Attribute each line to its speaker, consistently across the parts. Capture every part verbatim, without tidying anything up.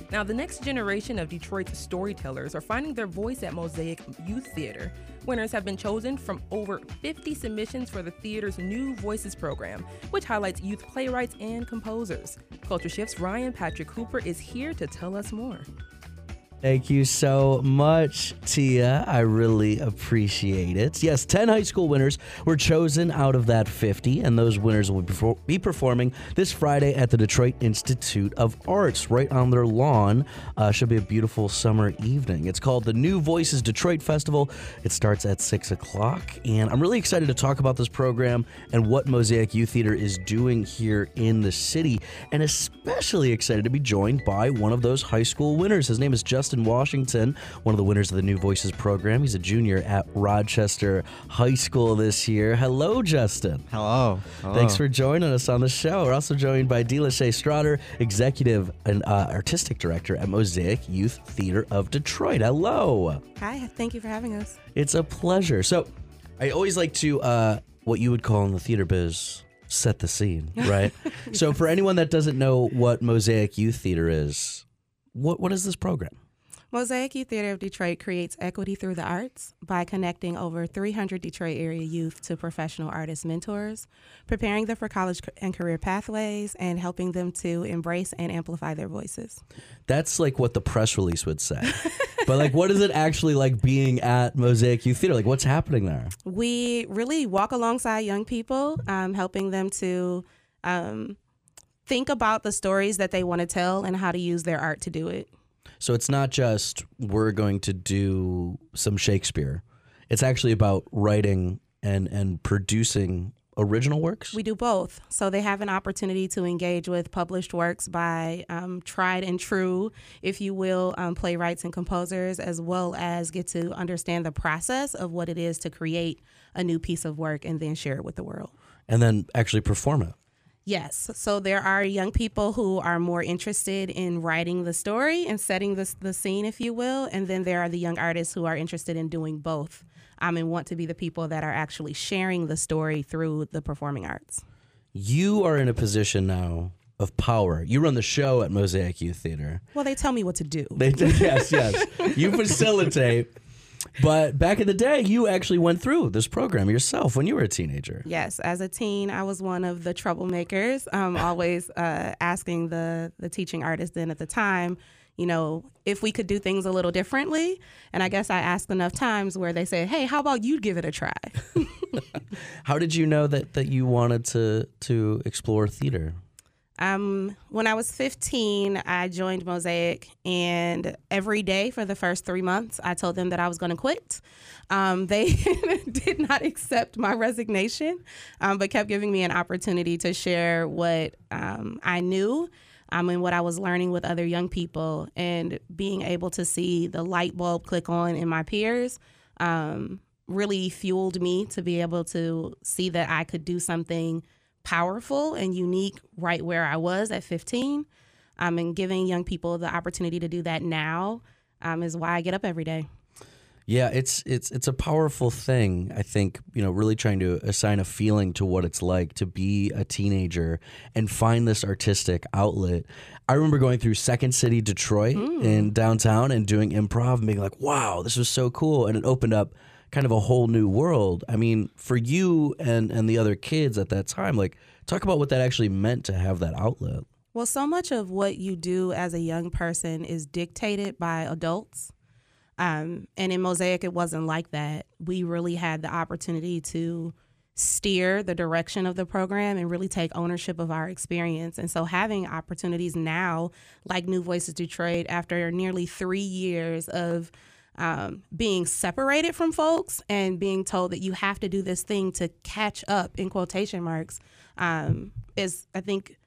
Speaker 1: Now, the next generation of Detroit's storytellers are finding their voice at Mosaic Youth Theater. Winners have been chosen from over fifty submissions for the theater's New Voices program, which highlights youth playwrights and composers. Culture Shift's Ryan Patrick Cooper is here to tell us more.
Speaker 2: Thank you so much, Tia. I really appreciate it. Yes, ten high school winners were chosen out of that fifty, and those winners will be performing this Friday at the Detroit Institute of Arts, right on their lawn. Uh, should be a beautiful summer evening. It's called the New Voices Detroit Festival. It starts at six o'clock, and I'm really excited to talk about this program and what Mosaic Youth Theater is doing here in the city, and especially excited to be joined by one of those high school winners. His name is Justin Washington, one of the winners of the New Voices program. He's a junior at Rochester High School this year. Hello, Justin.
Speaker 3: Hello. Hello.
Speaker 2: Thanks for joining us on the show. We're also joined by D. Lachey Strotter, Executive and uh, Artistic Director at Mosaic Youth Theater of Detroit. Hello.
Speaker 4: Hi, thank you for having us.
Speaker 2: It's a pleasure. So I always like to, uh, what you would call in the theater biz, set the scene, right? Yes. So for anyone that doesn't know what Mosaic Youth Theater is, what what is this program?
Speaker 4: Mosaic Youth Theater of Detroit creates equity through the arts by connecting over three hundred Detroit area youth to professional artist mentors, preparing them for college and career pathways, and helping them to embrace and amplify their voices.
Speaker 2: That's like what the press release would say. But like, what is it actually like being at Mosaic Youth Theater? Like, what's happening there?
Speaker 4: We really walk alongside young people, um, helping them to um, think about the stories that they want to tell and how to use their art to do it.
Speaker 2: So it's not just we're going to do some Shakespeare. It's actually about writing and, and producing original works?
Speaker 4: We do both. So they have an opportunity to engage with published works by um, tried and true, if you will, um, playwrights and composers, as well as get to understand the process of what it is to create a new piece of work and then share it with the world.
Speaker 2: And then actually perform it.
Speaker 4: Yes. So there are young people who are more interested in writing the story and setting the, the scene, if you will. And then there are the young artists who are interested in doing both um, and want to be the people that are actually sharing the story through the performing arts.
Speaker 2: You are in a position now of power. You run the show at Mosaic Youth Theater.
Speaker 4: Well, they tell me what to do.
Speaker 2: They do, yes, yes. You facilitate. But back in the day, you actually went through this program yourself when you were a teenager.
Speaker 4: Yes. As a teen, I was one of the troublemakers, um, always uh, asking the, the teaching artist then at the time, you know, if we could do things a little differently. And I guess I asked enough times where they said, hey, how about you give it a try?
Speaker 2: How did you know that, that you wanted to, to explore theater?
Speaker 4: Um, when I was fifteen, I joined Mosaic, and every day for the first three months, I told them that I was going to quit. Um, they did not accept my resignation, um, but kept giving me an opportunity to share what um, I knew um, and what I was learning with other young people, and being able to see the light bulb click on in my peers um, really fueled me to be able to see that I could do something powerful and unique right where I was at fifteen, um, and giving young people the opportunity to do that now um, is why I get up every day.
Speaker 2: Yeah, it's it's it's a powerful thing. I think, you know, really trying to assign a feeling to what it's like to be a teenager and find this artistic outlet. I remember going through Second City, Detroit mm. in downtown and doing improv and being like, wow, this was so cool. And it opened up kind of a whole new world. I mean, for you and, and the other kids at that time, like, talk about what that actually meant to have that outlet.
Speaker 4: Well, so much of what you do as a young person is dictated by adults. Um, and in Mosaic, it wasn't like that. We really had the opportunity to steer the direction of the program and really take ownership of our experience. And so having opportunities now, like New Voices Detroit, after nearly three years of Um, being separated from folks and being told that you have to do this thing to catch up, in quotation marks, um, is, I think,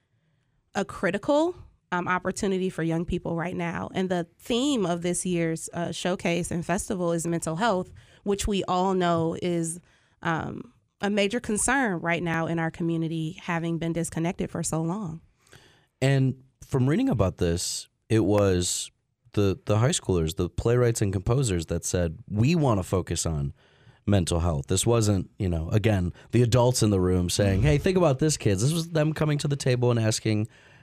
Speaker 4: a critical um, opportunity for young people right now. And the theme of this year's uh, showcase and festival is mental health, which we all know is um, a major concern right now in our community, having been disconnected for so long.
Speaker 2: And from reading about this, it was the the high schoolers, the playwrights and composers that said, we want to focus on mental health. This wasn't, you know, again, the adults in the room saying, hey, think about this, kids. This was them coming to the table and asking,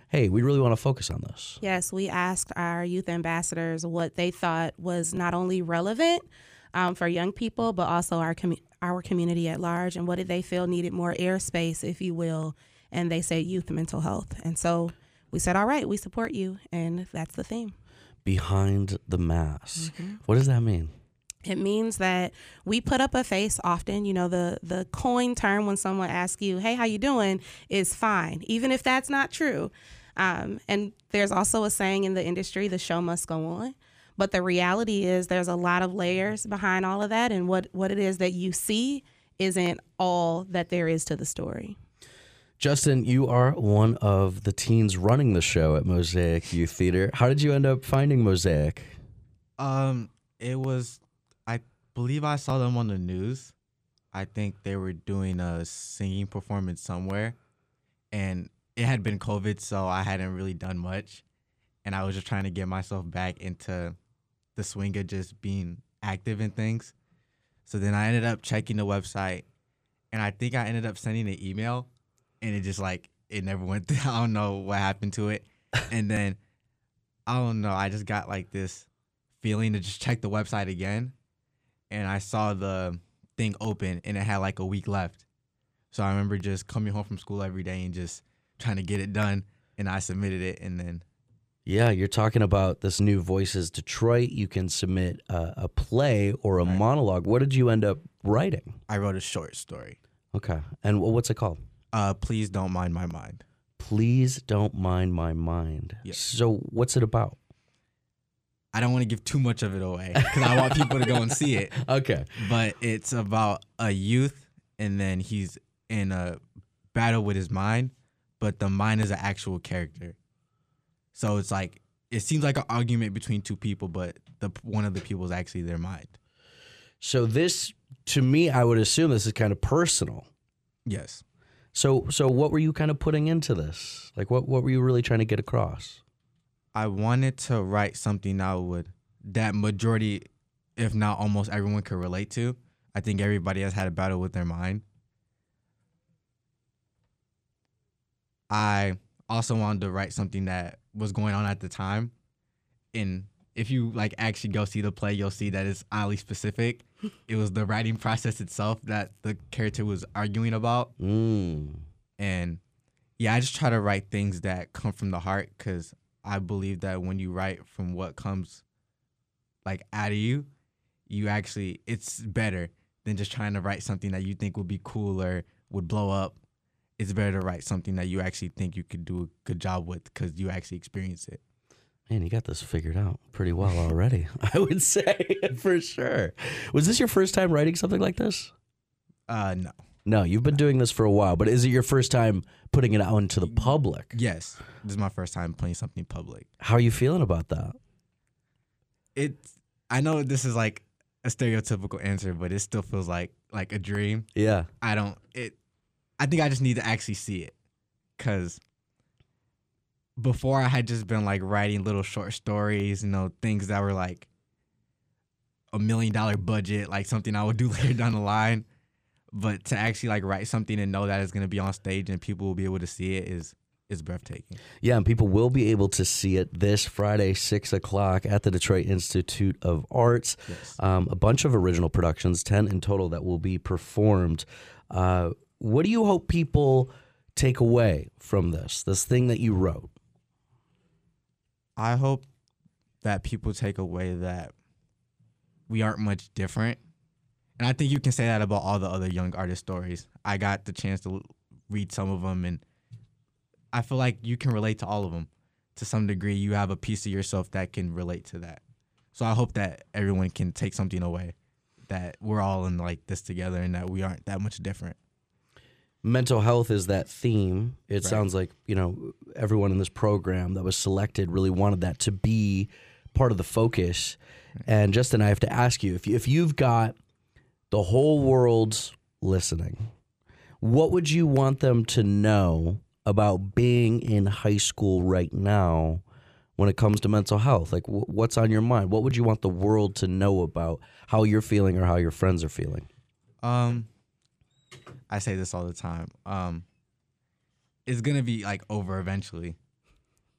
Speaker 2: hey, we really want to focus on this?
Speaker 4: Yes, we asked our youth ambassadors what they thought was not only relevant um, for young people, but also our com- our community at large, and what did they feel needed more airspace, if you will. And they said youth mental health. And so we said, all right, we support you. And that's the theme.
Speaker 2: Behind the mask. Mm-hmm. What does that mean?
Speaker 4: It means that we put up a face often. You know, the the coin term when someone asks you, hey, how you doing, is fine, even if that's not true. Um, and there's also a saying in the industry, the show must go on. But the reality is there's a lot of layers behind all of that. And what, what it is that you see isn't all that there is to the story.
Speaker 2: Justin, you are one of the teens running the show at Mosaic Youth Theater. How did you end up finding Mosaic?
Speaker 3: Um, it was, I believe I saw them on the news. I think they were doing a singing performance somewhere, and it had been COVID, so I hadn't really done much, and I was just trying to get myself back into the swing of just being active in things. So then I ended up checking the website, and I think I ended up sending an email. And it just, like, it never went through. I don't know what happened to it. And then, I don't know, I just got, like, this feeling to just check the website again. And I saw the thing open, and it had, like, a week left. So I remember just coming home from school every day and just trying to get it done. And I submitted it, and then...
Speaker 2: Yeah, you're talking about this new Voices Detroit. You can submit a, a play or a right. monologue. What did you end up writing?
Speaker 3: I wrote a short story.
Speaker 2: Okay. And what's it called?
Speaker 3: Uh, Please Don't Mind My Mind.
Speaker 2: Please Don't Mind My Mind.
Speaker 3: Yes.
Speaker 2: So what's it about?
Speaker 3: I don't want to give too much of it away because I want people to go and see it.
Speaker 2: Okay.
Speaker 3: But it's about a youth, and then he's in a battle with his mind, but the mind is an actual character. So it's like, it seems like an argument between two people, but the one of the people is actually their mind.
Speaker 2: So this, to me, I would assume this is kind of personal.
Speaker 3: Yes.
Speaker 2: So so what were you kind of putting into this? Like, what, what were you really trying to get across?
Speaker 3: I wanted to write something that would, that majority, if not almost everyone, could relate to. I think everybody has had a battle with their mind. I also wanted to write something that was going on at the time. And if you, like, actually go see the play, you'll see that it's oddly specific. It was the writing process itself that the character was arguing about.
Speaker 2: Mm.
Speaker 3: And, yeah, I just try to write things that come from the heart because I believe that when you write from what comes, like, out of you, you actually, it's better than just trying to write something that you think would be cool or would blow up. It's better to write something that you actually think you could do a good job with because you actually experience it.
Speaker 2: Man, you got this figured out pretty well already, I would say, for sure. Was this your first time writing something like this?
Speaker 3: Uh, no.
Speaker 2: No, you've been doing this for a while, but is it your first time putting it out into the public?
Speaker 3: Yes. This is my first time putting something public.
Speaker 2: How are you feeling about that?
Speaker 3: It's, I know this is like a stereotypical answer, but it still feels like like a dream.
Speaker 2: Yeah.
Speaker 3: I don't, it, I think I just need to actually see it because before I had just been like writing little short stories, you know, things that were like a million dollar budget, like something I would do later down the line. But to actually like write something and know that it's going to be on stage and people will be able to see it is is breathtaking.
Speaker 2: Yeah, and people will be able to see it this Friday, six o'clock at the Detroit Institute of Arts.
Speaker 3: Yes.
Speaker 2: Um, a bunch of original productions, ten in total, that will be performed. Uh, what do you hope people take away from this, this thing that you wrote?
Speaker 3: I hope that people take away that we aren't much different. And I think you can say that about all the other young artist stories. I got the chance to read some of them, and I feel like you can relate to all of them. To some degree, you have a piece of yourself that can relate to that. So I hope that everyone can take something away, that we're all in like this together and that we aren't that much different.
Speaker 2: Mental health is that theme. It
Speaker 3: Right.
Speaker 2: sounds like, you know, everyone in this program that was selected really wanted that to be part of the focus. And Justin, I have to ask you, if you, if you've got the whole world listening, what would you want them to know about being in high school right now when it comes to mental health? Like, w- what's on your mind? What would you want the world to know about how you're feeling or how your friends are feeling?
Speaker 3: Um, I say this all the time. Um, it's gonna be like over eventually.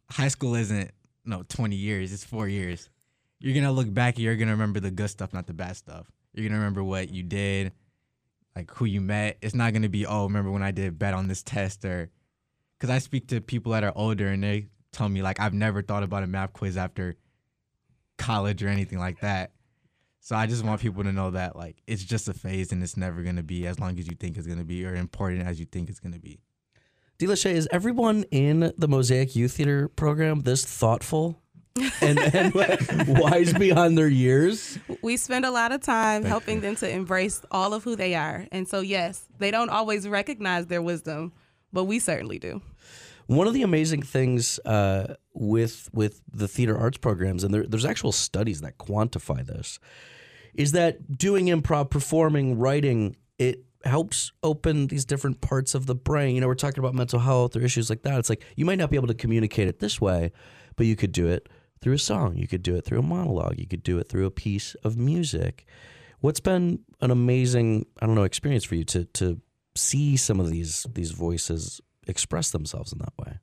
Speaker 3: high school isn't no twenty years. It's four years. You're gonna look back and you're gonna remember the good stuff, not the bad stuff. You're gonna remember what you did, like who you met. It's not gonna be, oh, remember when I did bad on this test, or because I speak to people that are older and they tell me like I've never thought about a math quiz after college or anything like that. So I just want people to know that like it's just a phase and it's never gonna be as long as you think it's gonna be or important as you think it's gonna be.
Speaker 2: DeLachey, is everyone in the Mosaic Youth Theater program this thoughtful and, and wise beyond their years?
Speaker 4: We spend a lot of time helping them to embrace all of who they are. And so, yes, they don't always recognize their wisdom, but we certainly do.
Speaker 2: One of the amazing things uh, with with the theater arts programs, and there, there's actual studies that quantify this, is that doing improv, performing, writing, it helps open these different parts of the brain. You know, we're talking about mental health or issues like that. It's like you might not be able to communicate it this way, but you could do it through a song. You could do it through a monologue. You could do it through a piece of music. What's been an amazing, I don't know, experience for you to to see some of these these voices express themselves in that way?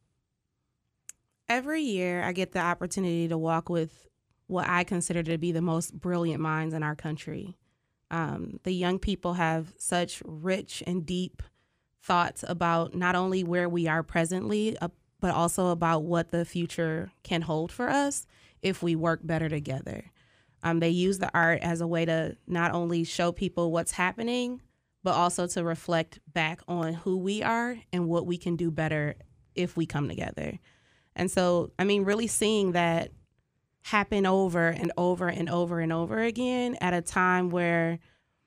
Speaker 4: Every year I get the opportunity to walk with what I consider to be the most brilliant minds in our country. Um, the young people have such rich and deep thoughts about not only where we are presently, uh, but also about what the future can hold for us if we work better together. Um, they use the art as a way to not only show people what's happening, but also to reflect back on who we are and what we can do better if we come together. And so, I mean, really seeing that happen over and over and over and over again at a time where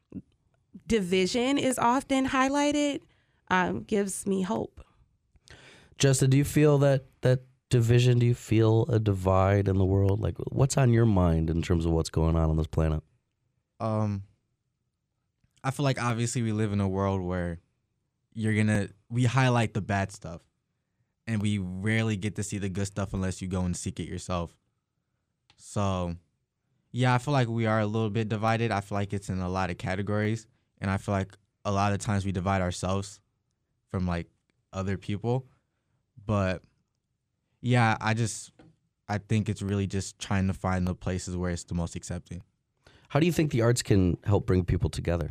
Speaker 4: division is often highlighted um, gives me hope.
Speaker 2: Justin, do you feel that that division, do you feel a divide in the world? Like, what's on your mind in terms of what's going on on this planet?
Speaker 3: Um, I feel like obviously we live in a world where you're gonna, we highlight the bad stuff and we rarely get to see the good stuff unless you go and seek it yourself. So, yeah, I feel like we are a little bit divided. I feel like it's in a lot of categories, and I feel like a lot of times we divide ourselves from, like, other people. But, yeah, I just, I think it's really just trying to find the places where it's the most accepting.
Speaker 2: How do you think the arts can help bring people together?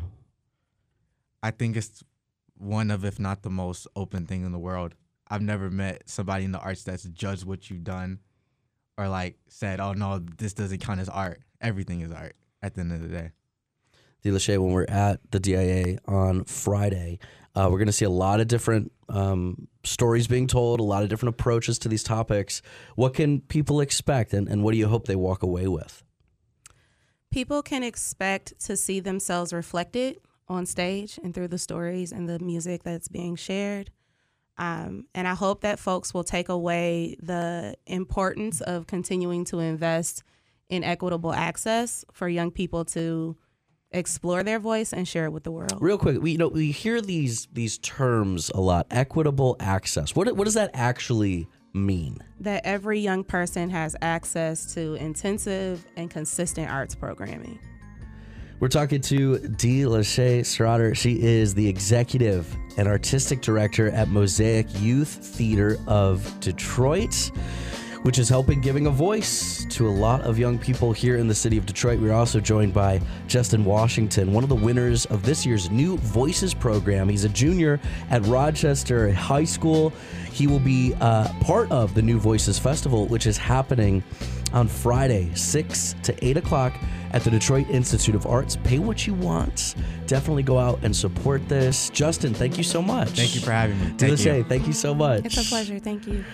Speaker 3: I think it's one of, if not the most open thing in the world. I've never met somebody in the arts that's judged what you've done or like said, oh no, this doesn't count as art. Everything is art at the end of the day.
Speaker 2: DeLachey, when we're at the D I A on Friday, uh, we're going to see a lot of different um, stories being told, a lot of different approaches to these topics. What can people expect, and, and what do you hope they walk away with?
Speaker 4: People can expect to see themselves reflected on stage and through the stories and the music that's being shared. Um, and I hope that folks will take away the importance of continuing to invest in equitable access for young people to explore their voice and share it with the world.
Speaker 2: Real quick, we you know we hear these these terms a lot. Equitable access. What what does that actually mean?
Speaker 4: That every young person has access to intensive and consistent arts programming.
Speaker 2: We're talking to DeLachey Schroeder. She is the executive and artistic director at Mosaic Youth Theater of Detroit, which is helping giving a voice to a lot of young people here in the city of Detroit. We're also joined by Justin Washington, one of the winners of this year's New Voices program. He's a junior at Rochester High School. He will be uh, part of the New Voices Festival, which is happening on Friday, six to eight o'clock at the Detroit Institute of Arts. Pay what you want. Definitely go out and support this. Justin, thank you so much.
Speaker 3: Thank you for having me. Thank
Speaker 2: DeLachey,
Speaker 3: you.
Speaker 2: thank you so much.
Speaker 4: It's a pleasure. Thank you.